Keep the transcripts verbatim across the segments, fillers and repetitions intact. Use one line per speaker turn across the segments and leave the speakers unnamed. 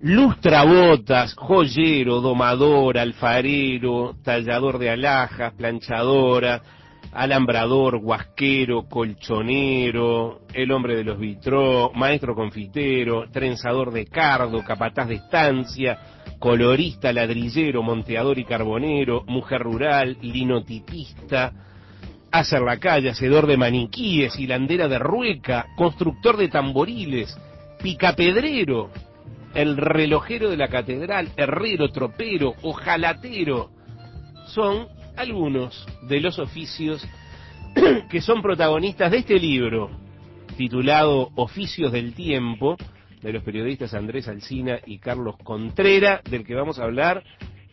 lustrabotas, joyero, domador, alfarero, tallador de alhajas, planchadora, alambrador, guasquero, colchonero, el hombre de los vitró, maestro confitero, trenzador de cardo, capataz de estancia, colorista, ladrillero, monteador y carbonero, mujer rural, linotipista, hacer la calle, hacedor de maniquíes, hilandera de rueca, constructor de tamboriles, picapedrero, el relojero de la catedral, herrero, tropero, ojalatero. Son algunos de los oficios que son protagonistas de este libro, titulado Oficios del Tiempo, de los periodistas Andrés Alsina y Carlos Contrera, del que vamos a hablar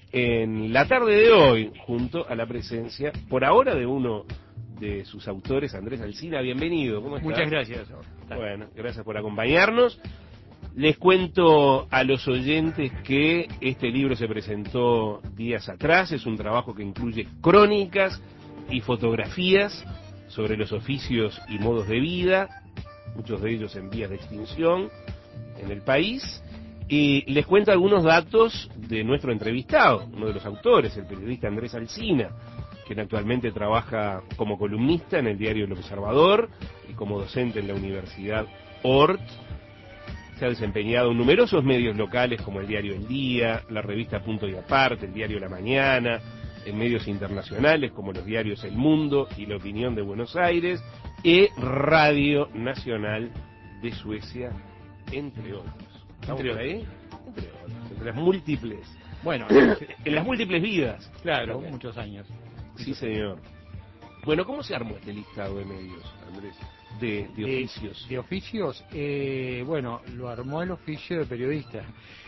en la tarde de hoy, junto a la presencia, por ahora, de uno de sus autores, Andrés Alsina. Bienvenido, ¿cómo estás?
Muchas gracias.
Bueno, gracias por acompañarnos. Les cuento a los oyentes que este libro se presentó días atrás. Es un trabajo que incluye crónicas y fotografías sobre los oficios y modos de vida, muchos de ellos en vías de extinción en el país. Y les cuento algunos datos de nuestro entrevistado, uno de los autores, el periodista Andrés Alsina, quien actualmente trabaja como columnista en el diario El Observador y como docente en la Universidad Ort. Se ha desempeñado en numerosos medios locales como el diario El Día, la revista Punto y Aparte, el diario La Mañana, en medios internacionales como los diarios El Mundo y La Opinión de Buenos Aires, y Radio Nacional de Suecia, entre otros. ¿Estamos por ahí? Entre otros, entre las múltiples.
Bueno,
en las múltiples vidas.
Claro, también. Muchos años.
Sí, señor. Bueno, ¿cómo se armó este listado de medios, Andrés? De, de oficios.
De, de oficios, eh, bueno, lo armó el oficio de periodista.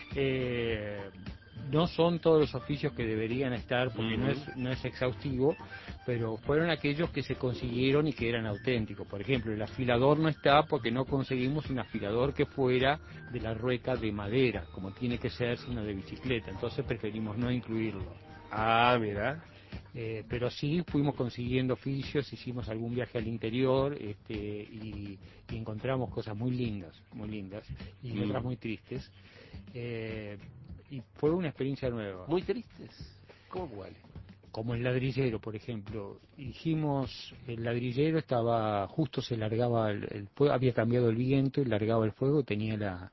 Eh, no son todos los oficios que deberían estar, porque uh-huh. no es no es exhaustivo, pero fueron aquellos que se consiguieron y que eran auténticos. Por ejemplo, el afilador no está porque no conseguimos un afilador que fuera de la rueca de madera, como tiene que ser, sino de bicicleta. Entonces preferimos no incluirlo.
Ah, mira.
Eh, pero sí fuimos consiguiendo oficios, hicimos algún viaje al interior, este, y, y encontramos cosas muy lindas, muy lindas, y mm. otras muy tristes. Eh, y fue una experiencia nueva.
¿Muy tristes? ¿Cómo cuáles?
Como el ladrillero, por ejemplo. Dijimos, el ladrillero estaba, justo se largaba el, el fuego, había cambiado el viento y largaba el fuego, tenía la...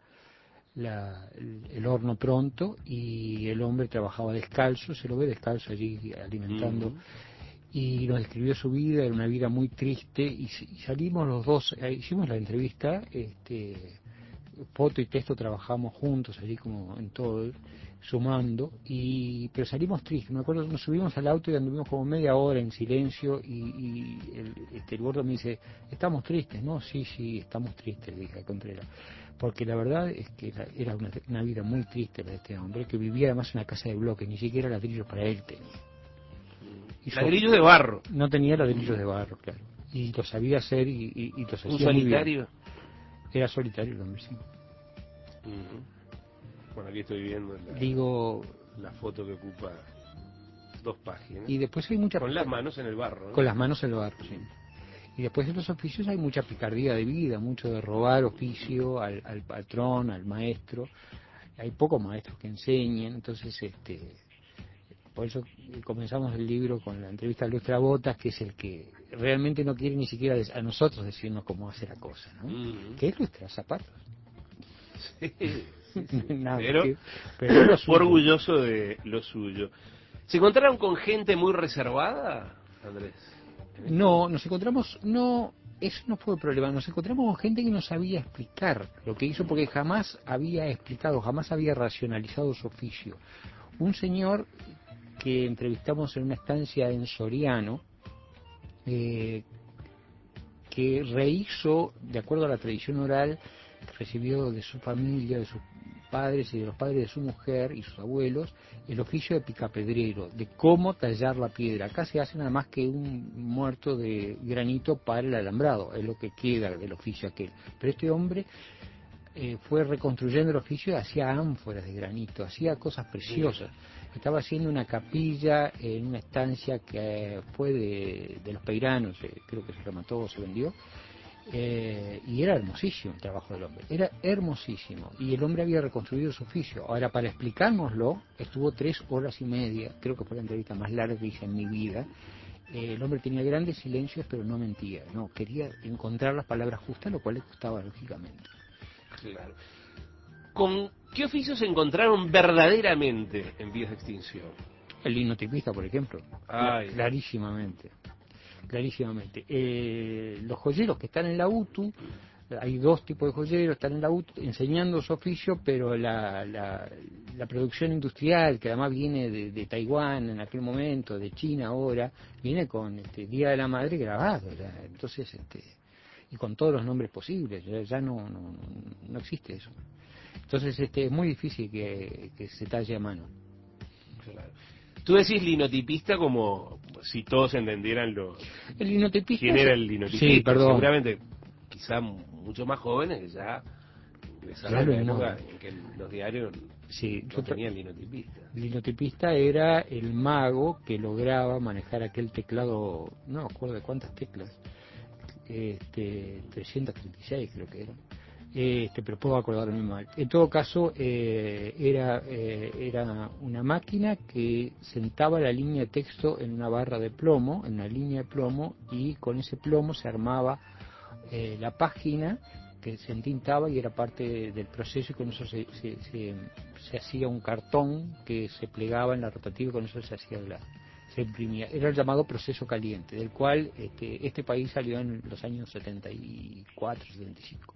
La, el, el horno pronto, y el hombre trabajaba descalzo, se lo ve descalzo allí alimentando, mm. y nos describió su vida, era una vida muy triste, y, y salimos los dos, eh, hicimos la entrevista, este, foto y texto trabajamos juntos allí como en todo, sumando, y pero salimos tristes. Me acuerdo, nos subimos al auto y anduvimos como media hora en silencio, y, y el, este, el gordo me dice, ¿estamos tristes? No, sí, sí, estamos tristes, dije a Contreras. Porque la verdad es que era una, una vida muy triste la de este hombre, que vivía además en una casa de bloques, ni siquiera ladrillos para él tenía.
Y ladrillos de barro.
No tenía ladrillos de barro, claro. Y lo sabía hacer y, y, y los hacía.
¿Un solitario?
Era solitario el hombre, sí.
Uh-huh. Bueno, aquí estoy viendo la,
Digo,
la foto que ocupa dos páginas.
Y después hay mucha...
Con las manos en el barro, ¿no?
Con las manos en el barro, sí. Y después en los oficios hay mucha picardía de vida, mucho de robar oficio al, al patrón, al maestro. Hay pocos maestros que enseñen, entonces este por eso comenzamos el libro con la entrevista a Luis Trabotas, que es el que realmente no quiere ni siquiera a nosotros decirnos cómo hacer la cosa, ¿no? Mm-hmm. ¿Qué es Luis Zapatos?
Sí, sí, sí.
Nada,
pero,
que, pero lo
orgulloso de lo suyo. ¿Se encontraron con gente muy reservada, Andrés?
No, nos encontramos, no, eso no fue el problema, nos encontramos con gente que no sabía explicar lo que hizo, porque jamás había explicado, jamás había racionalizado su oficio. Un señor que entrevistamos en una estancia en Soriano, eh, que rehizo, de acuerdo a la tradición oral, recibió de su familia, de sus padres y de los padres de su mujer y sus abuelos, el oficio de picapedrero, de cómo tallar la piedra. Acá se hace nada más que un muerto de granito para el alambrado, es lo que queda del oficio aquel. Pero este hombre eh, fue reconstruyendo el oficio y hacía ánforas de granito, hacía cosas preciosas. Estaba haciendo una capilla en una estancia que fue de, de los Peiranos, eh, creo que se remató o se vendió, Eh, y era hermosísimo el trabajo del hombre, era hermosísimo, y el hombre había reconstruido su oficio. Ahora, para explicárnoslo, estuvo tres horas y media, creo que fue la entrevista más larga que hice en mi vida. Eh, el hombre tenía grandes silencios, pero no mentía, no, quería encontrar las palabras justas, lo cual le costaba lógicamente.
Claro. ¿Con qué oficios se encontraron verdaderamente en vías de extinción?
El linotipista, por ejemplo,
Ay.
clarísimamente. Clarísimamente. Eh, los joyeros que están en la U T U, hay dos tipos de joyeros, están en la U T U enseñando su oficio, pero la, la, la producción industrial, que además viene de, de Taiwán en aquel momento, de China ahora, viene con este Día de la Madre grabado, ya. Entonces, este, y con todos los nombres posibles, ya, ya no, no, no existe eso. Entonces, este, es muy difícil que, que se talle a mano.
Claro. Tú decís linotipista como si todos entendieran lo...
El linotipista...
¿Quién era el linotipista?
Sí, perdón.
Seguramente, quizá mucho más jóvenes que ya ingresaron
Claro,
en la
no.
época en que los diarios
sí,
no tenían linotipista.
El linotipista era el mago que lograba manejar aquel teclado, no me acuerdo de cuántas teclas, este, trescientos treinta y seis creo que era. Este, pero puedo acordarme mal. En todo caso, eh, era, eh, era una máquina que sentaba la línea de texto en una barra de plomo, en una línea de plomo, y con ese plomo se armaba eh, la página que se entintaba y era parte del proceso, y con eso se, se, se, se hacía un cartón que se plegaba en la rotativa y con eso se hacía la, se imprimía. Era el llamado proceso caliente, del cual este, este país salió en los años setenta y cuatro, setenta y cinco.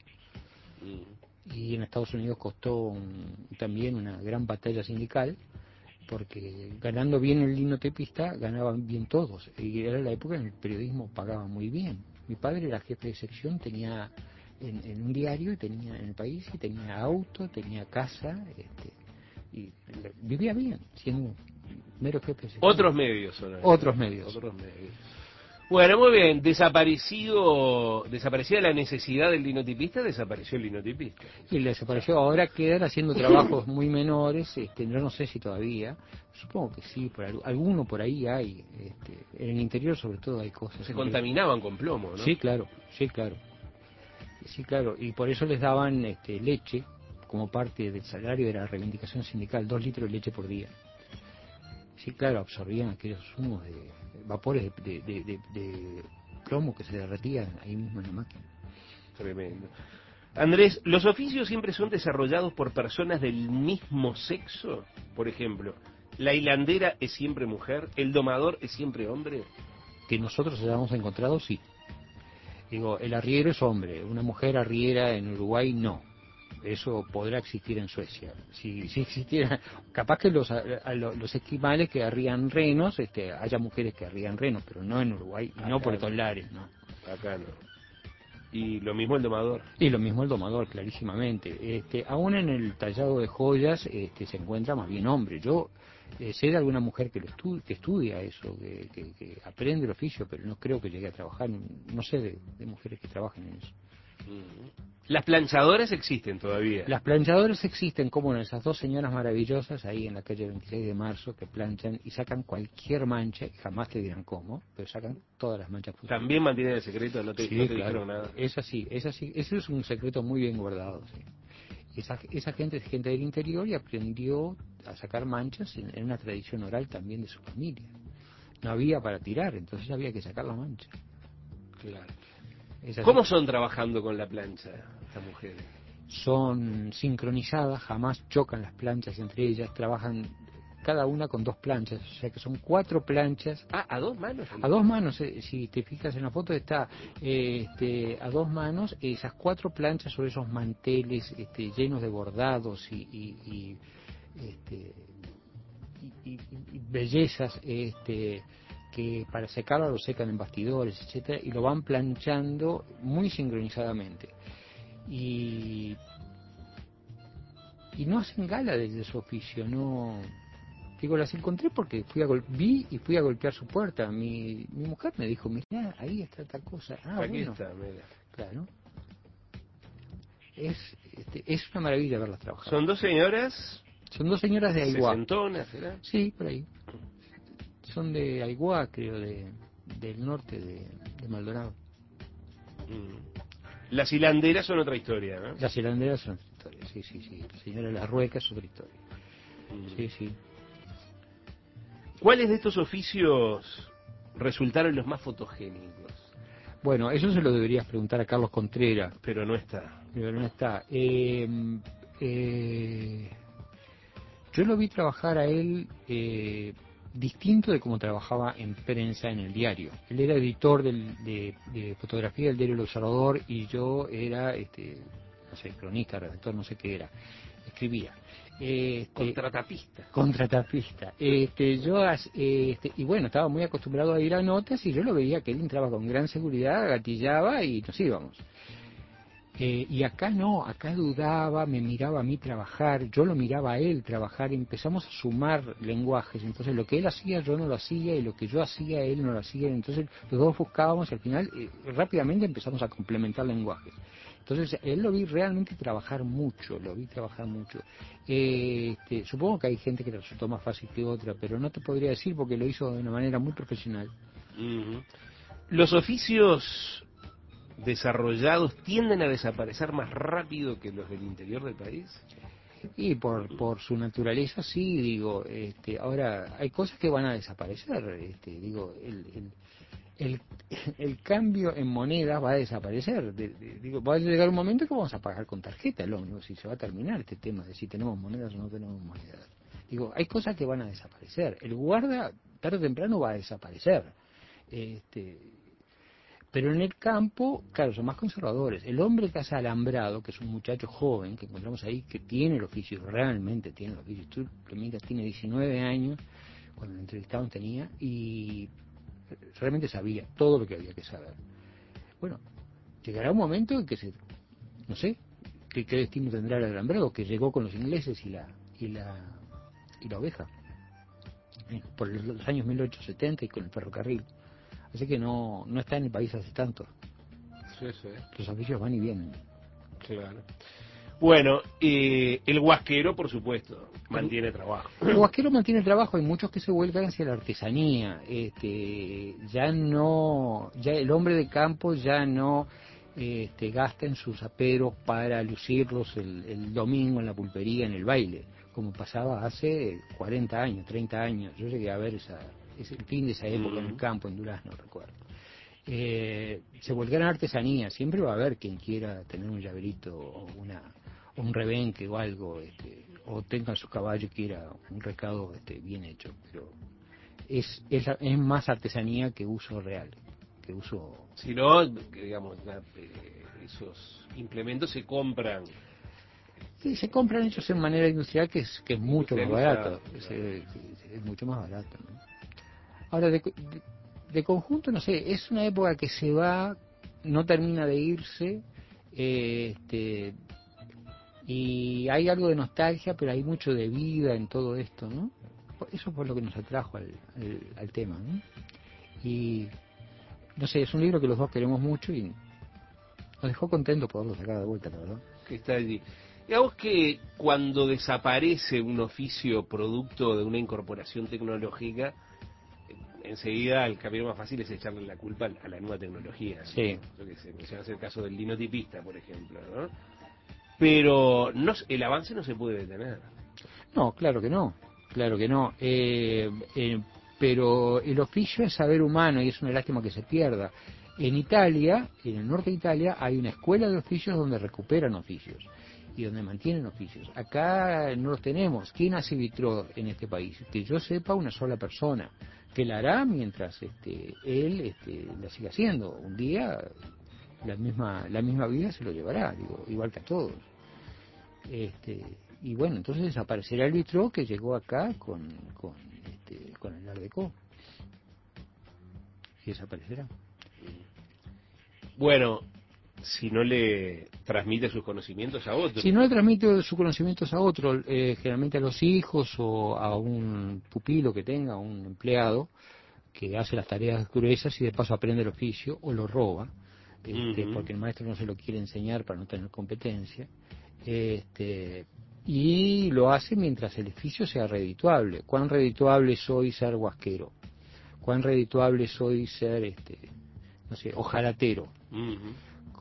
Y en Estados Unidos costó un, también una gran batalla sindical, porque ganando bien el linotipista ganaban bien todos, y era la época en que el periodismo pagaba muy bien. Mi padre era jefe de sección, tenía en, en un diario, y tenía en el país, y tenía auto, tenía casa, este, y vivía bien siendo mero jefe de sección.
Otros medios son
Otros medios.
Otros medios. Bueno, muy bien, desaparecido, desaparecida la necesidad del linotipista, desapareció el linotipista.
Y le desapareció, ahora quedan haciendo trabajos muy menores, este, yo no sé si todavía, supongo que sí, por alguno por ahí hay, este, en el interior sobre todo hay cosas.
Se contaminaban con plomo, ¿no?
Sí, claro, sí, claro. Sí, claro, y por eso les daban este, leche como parte del salario de la reivindicación sindical, dos litros de leche por día. Sí, claro, absorbían aquellos humos de vapores de, de, de, de plomo que se derretían ahí mismo en la máquina.
Tremendo. Andrés, ¿los oficios siempre son desarrollados por personas del mismo sexo? Por ejemplo, ¿la hilandera es siempre mujer? ¿El domador es siempre hombre?
Que nosotros hayamos encontrado, sí. Digo, el arriero es hombre, una mujer arriera en Uruguay, no. Eso podrá existir en Suecia. Si, si existiera, capaz que los, a, a, los esquimales que arrían renos, este, haya mujeres que arrían renos, pero no en Uruguay, y no por estos lares, ¿no?
Acá no. Y lo mismo el domador.
Y lo mismo el domador, clarísimamente. Este, aún en el tallado de joyas este, se encuentra más bien hombre. Yo eh, sé de alguna mujer que lo estu que estudia eso, que, que, que aprende el oficio, pero no creo que llegue a trabajar. No sé de, de mujeres que trabajen en eso.
Las planchadoras existen todavía.
Las planchadoras existen, como no, esas dos señoras maravillosas ahí en la calle veintiséis de marzo que planchan y sacan cualquier mancha, y jamás te dirán cómo, pero sacan todas las manchas posibles.
También mantienen el secreto, no te,
sí,
no te
claro,
dijeron nada.
Es así, es así, ese es un secreto muy bien guardado. ¿Sí? Esa, esa gente es gente del interior y aprendió a sacar manchas en, en una tradición oral también de su familia. No había para tirar, entonces había que sacar la mancha.
Claro.
Es así.
¿Cómo son trabajando con la plancha estas mujeres?
Son sincronizadas, jamás chocan las planchas entre ellas, trabajan cada una con dos planchas, o sea que son cuatro planchas.
Ah, a dos manos.
A dos manos, eh, si te fijas en la foto está eh, este, a dos manos, esas cuatro planchas sobre esos manteles este, llenos de bordados y, y, y, este, y, y, y bellezas este, que para secarlo lo secan en bastidores, etcétera, y lo van planchando muy sincronizadamente. Y, y no hacen gala de su oficio, no. Digo, las encontré porque fui a gol vi y fui a golpear su puerta. Mi, mi mujer me dijo, mira, ahí está tal cosa. Ah,
Aquí
bueno.
está, mira.
Claro. Es, este, es una maravilla verlas trabajar.
Son dos señoras.
Son dos señoras de Aiguá.
Sesentonas, ¿será?
Sí, por ahí. Son de Aiguá, creo, de, del norte de, de Maldonado.
Mm. Las hilanderas son otra historia, ¿no?
Las hilanderas son otra historia, sí, sí, sí. La señora de las ruecas es otra historia. Mm. Sí, sí.
¿Cuáles de estos oficios resultaron los más fotogénicos?
Bueno, eso se lo deberías preguntar a Carlos Contreras.
Pero no está.
Pero no está. Eh, eh, yo lo vi trabajar a él eh, distinto de cómo trabajaba en prensa en el diario. Él era editor del, de, de fotografía del diario El Observador y yo era, este, no sé, cronista, redactor, no sé qué era. Escribía. Este,
contratapista.
Contratapista. Este, yo, este, y bueno, estaba muy acostumbrado a ir a notas y yo lo veía que él entraba con gran seguridad, gatillaba y nos íbamos. Eh, y acá no, acá dudaba, me miraba a mí trabajar, yo lo miraba a él trabajar, y empezamos a sumar lenguajes, entonces lo que él hacía yo no lo hacía y lo que yo hacía él no lo hacía, entonces los dos buscábamos y al final eh, rápidamente empezamos a complementar lenguajes. Entonces él lo vi realmente trabajar mucho, lo vi trabajar mucho. Eh, este, supongo que hay gente que le resultó más fácil que otra, pero no te podría decir porque lo hizo de una manera muy profesional.
Uh-huh. Los oficios desarrollados tienden a desaparecer más rápido que los del interior del país.
Y por por su naturaleza sí, digo, este, ahora hay cosas que van a desaparecer, este, digo, el, el, el, el cambio en moneda va a desaparecer, de, de, digo, va a llegar un momento que vamos a pagar con tarjeta, lo único, si se va a terminar este tema de si tenemos monedas o no tenemos monedas. Digo, hay cosas que van a desaparecer, el guarda tarde o temprano va a desaparecer, este pero en el campo, claro, son más conservadores. El hombre que hace alambrado, que es un muchacho joven que encontramos ahí, que tiene el oficio, realmente tiene el oficio. Tú lo miras, tiene diecinueve años, cuando lo entrevistaban tenía, y realmente sabía todo lo que había que saber. Bueno, llegará un momento en que se, no sé, qué, qué destino tendrá el alambrado, que llegó con los ingleses y la y la, y la oveja, eh, por los años mil ochocientos setenta y con el ferrocarril. Así que no, no está en el país hace tanto.
Sí, sí.
Los oficios van y vienen.
Claro. Bueno, eh, el huasquero, por supuesto, mantiene trabajo.
El huasquero mantiene trabajo, hay muchos que se vuelcan hacia la artesanía. Este, ya no, ya el hombre de campo ya no este, gasta en sus aperos para lucirlos el, el domingo en la pulpería, en el baile, como pasaba hace cuarenta años, treinta años. Yo llegué a ver esa, es el fin de esa época mm. en el campo, en Durazno, recuerdo. Eh, se volcaron a artesanía, siempre va a haber quien quiera tener un llaverito o una o un rebenque o algo, este, o tenga su caballo y quiera un recado este, bien hecho, pero es, es, es más artesanía que uso real, que uso...
Si no, digamos, la, eh, esos implementos se compran.
Sí, se compran hechos en manera industrial, que es, que es mucho más barato,
claro.
es, es, es mucho más barato, ¿no? Ahora, de, de, de conjunto, no sé, es una época que se va, no termina de irse, eh, este... y hay algo de nostalgia, pero hay mucho de vida en todo esto, ¿no? Eso fue lo que nos atrajo al, al, al tema, ¿no? Y, no sé, es un libro que los dos queremos mucho y nos dejó contentos poderlo sacar de vuelta, la verdad.
Que está allí. Digamos que cuando desaparece un oficio producto de una incorporación tecnológica, enseguida el camino más fácil es echarle la culpa a la nueva tecnología. ¿No?
Sí.
Yo que sé, mencionas el caso del linotipista, por ejemplo, ¿no? Pero no, el avance no se puede detener.
No, claro que no, claro que no. Eh, eh, pero el oficio es saber humano y es una lástima que se pierda. En Italia, en el norte de Italia, hay una escuela de oficios donde recuperan oficios y donde mantienen oficios. Acá no los tenemos. ¿Quién hace vitró en este país? Que yo sepa, una sola persona, que la hará mientras este, él este, la siga haciendo. Un día la misma la misma vida se lo llevará, digo, igual que a todos. Este, y bueno, entonces desaparecerá el vitró que llegó acá con, con, este, con el Art Deco. Y desaparecerá.
Bueno, si no le transmite sus conocimientos a otro.
Si no le transmite sus conocimientos a otro, eh, generalmente a los hijos o a un pupilo que tenga, un empleado, que hace las tareas gruesas y de paso aprende el oficio, o lo roba, este, uh-huh. porque el maestro no se lo quiere enseñar para no tener competencia, este, y lo hace mientras el oficio sea redituable. ¿Cuán redituable soy ser huasquero? ¿Cuán redituable soy ser, este, no sé, ojalatero?
Uh-huh.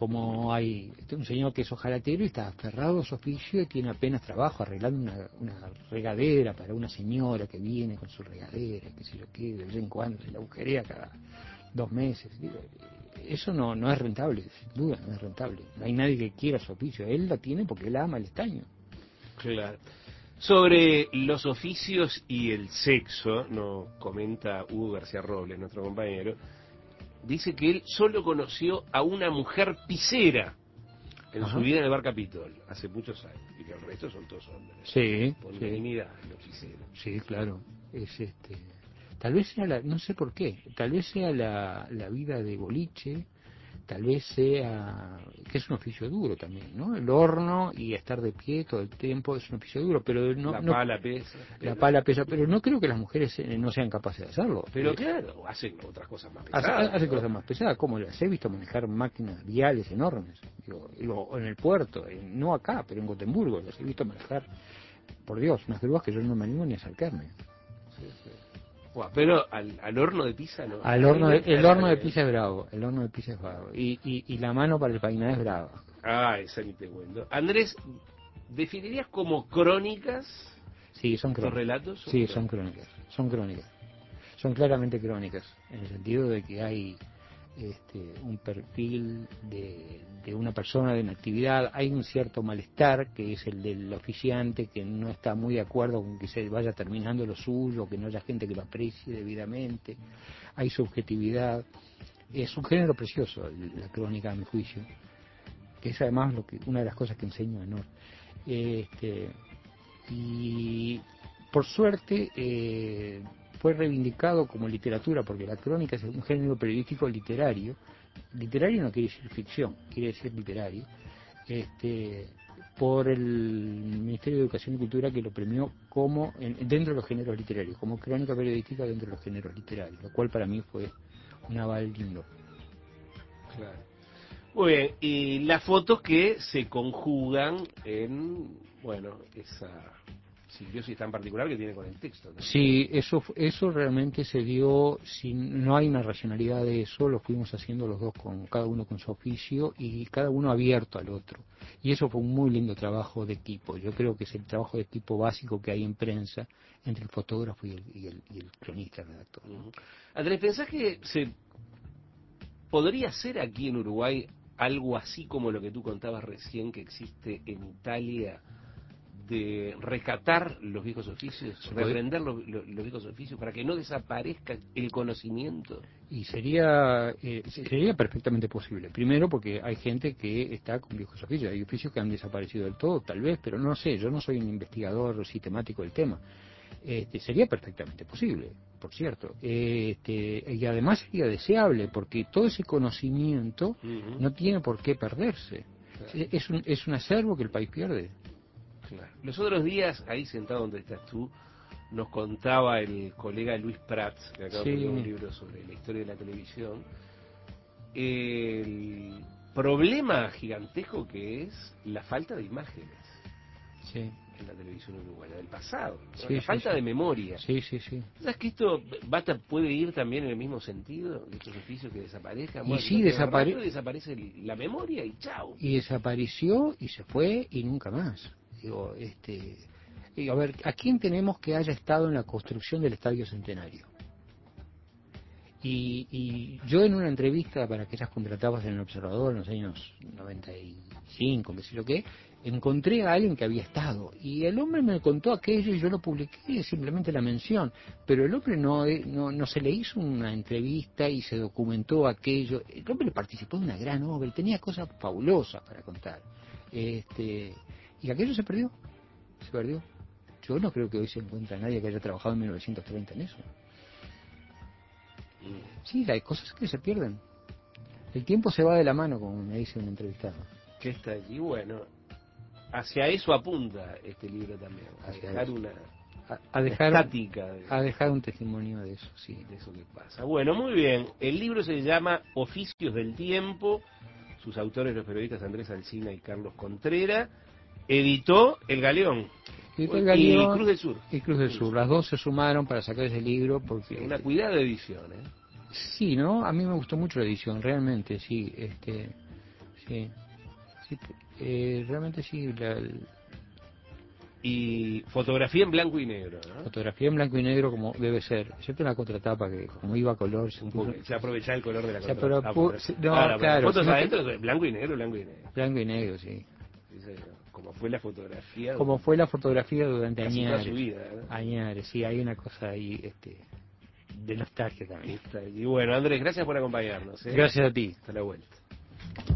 como hay un señor que es ojalatero y está aferrado a su oficio y tiene apenas trabajo arreglando una, una regadera para una señora que viene con su regadera, que se lo que de vez en cuando se la agujerea cada dos meses. Eso no, no es rentable, sin duda no es rentable. No hay nadie que quiera su oficio, él la tiene porque él ama el estaño.
Claro. Sobre los oficios y el sexo, nos comenta Hugo García Robles, nuestro compañero, dice que él solo conoció a una mujer pisera en
Ajá.
su vida en el Bar Capitol, hace muchos años, y que el resto son todos hombres.
Sí,
Por
sí.
unanimidad, los piseros.
Sí, claro. Es este, tal vez sea la, no sé por qué, tal vez sea la, la vida de boliche, tal vez sea, que es un oficio duro también, ¿no? El horno y estar de pie todo el tiempo es un oficio duro, pero no...
La
no
pala pesa.
la pala pesa, pero no creo que las mujeres eh, no sean capaces de hacerlo.
Pero
Eh,
claro, hacen otras cosas más
hace-
pesadas.
Hacen
¿no?
cosas más pesadas, como las he visto manejar máquinas viales enormes, digo, digo, en el puerto, en- no acá, pero en Gotemburgo, las he visto manejar, por Dios, unas grúas que yo no me animo ni a acercarme.
Sí, sí. Buah, pero al, al horno de pizza no.
Al
A mí
horno
me
de- el horno de
atrae.
pizza es bravo, el horno de pizza es bravo. Y, y, y la mano para el peinar es brava.
Ah, esa ni te cuento. Andrés, ¿definirías como crónicas
Sí, son
estos
crónicas.
relatos?
Sí, son crónicas. Son crónicas. Son claramente crónicas, en el sentido de que hay este, un perfil de, de una persona, de una actividad, hay un cierto malestar, que es el del oficiante, que no está muy de acuerdo con que se vaya terminando lo suyo, que no haya gente que lo aprecie debidamente, hay subjetividad. Es un género precioso, la crónica, a mi juicio, que es además lo que, una de las cosas que enseño a Nor. Este, y por suerte eh, fue reivindicado como literatura, porque la crónica es un género periodístico literario. Literario no quiere decir ficción, quiere decir literario. Este, por el Ministerio de Educación y Cultura, que lo premió como en, dentro de los géneros literarios, como crónica periodística dentro de los géneros literarios, lo cual para mí fue un aval lindo.
Claro. Muy bien, y las fotos que se conjugan en, bueno, esa simbiosis tan particular que tiene con el texto, ¿no?
Sí, eso, eso realmente se dio, sin, no hay una racionalidad de eso, lo fuimos haciendo los dos, con cada uno con su oficio y cada uno abierto al otro. Y eso fue un muy lindo trabajo de equipo. Yo creo que es el trabajo de equipo básico que hay en prensa entre el fotógrafo y el, y el, y el cronista, el redactor.
Uh-huh. Andrés, ¿pensás que se podría hacer aquí en Uruguay algo así como lo que tú contabas recién que existe en Italia, de rescatar los viejos oficios,
Se puede,
reaprender los, los, los viejos oficios para que no desaparezca el conocimiento?
y sería eh, sería perfectamente posible. Primero porque hay gente que está con viejos oficios, hay oficios que han desaparecido del todo, tal vez, pero no sé, yo no soy un investigador sistemático del tema. Este, sería perfectamente posible, por cierto. Este, y además sería deseable, porque todo ese conocimiento
Uh-huh.
no tiene por qué perderse.
Claro.
Es un, es un acervo que el país pierde.
Claro. Los otros días, ahí sentado donde estás tú, nos contaba el colega Luis Prats, que acaba de
Sí.
publicar un libro sobre la historia de la televisión, el problema gigantesco que es la falta de imágenes
Sí.
en la televisión uruguaya, del pasado, ¿no?
Sí,
La
sí,
falta
sí.
de memoria.
Sí, sí, sí.
¿Sabes que esto basta, puede ir también en el mismo sentido, de estos oficios que desaparezcan?
Y
Bueno,
sí,
no tengo
desapare
rato y desaparece la memoria y chao.
y desapareció y se fue y nunca más. Digo, este, y a ver, ¿a quién tenemos que haya estado en la construcción del Estadio Centenario? Y, y yo en una entrevista para aquellas contratadas en el Observador en los años noventa y cinco, qué sé yo qué, encontré a alguien que había estado. Y el hombre me contó aquello y yo lo publiqué, simplemente la mención. Pero el hombre no, no, no se le hizo una entrevista y se documentó aquello. El hombre participó en una gran obra y tenía cosas fabulosas para contar. Este, y aquello se perdió, se perdió. Yo no creo que hoy se encuentre nadie que haya trabajado en mil novecientos treinta en eso. Sí, hay cosas que se pierden. El tiempo se va de la mano, como me dice un entrevistado.
Que está allí, bueno, hacia eso apunta este libro también, a
Hacia
dejar
eso.
una,
A, a dejar,
una estática de,
a dejar un testimonio de eso, sí.
de eso que pasa. Bueno, muy bien, el libro se llama Oficios del Tiempo, sus autores los periodistas Andrés Alsina y Carlos Contreras, editó El Galeón.
Y, el
Y
Galeón,
Cruz del Sur.
y Cruz del Sur, las dos se sumaron para sacar ese libro porque...
Una cuidada edición, ¿eh?
Sí, ¿no? A mí me gustó mucho la edición, realmente, sí. Este, sí. sí eh, realmente sí, la,
Y fotografía en blanco y negro, ¿no?
fotografía en blanco y negro como debe ser, excepto en la contratapa que como iba a color se
Un
puso...
poco, se aprovechaba el color de la
se pero,
contratapa.
pu- se- no,
Ahora, pero
claro,
fotos
sino que-
adentro, blanco y negro, blanco y negro.
blanco y negro, sí.
Sí, señor. Como fue la fotografía
Como fue la fotografía durante
casi toda
años.
su vida, ¿no?
Añares, sí, hay una cosa ahí este, de nostalgia también.
Y bueno, Andrés, gracias por acompañarnos, ¿eh?
Gracias a ti.
Hasta la vuelta.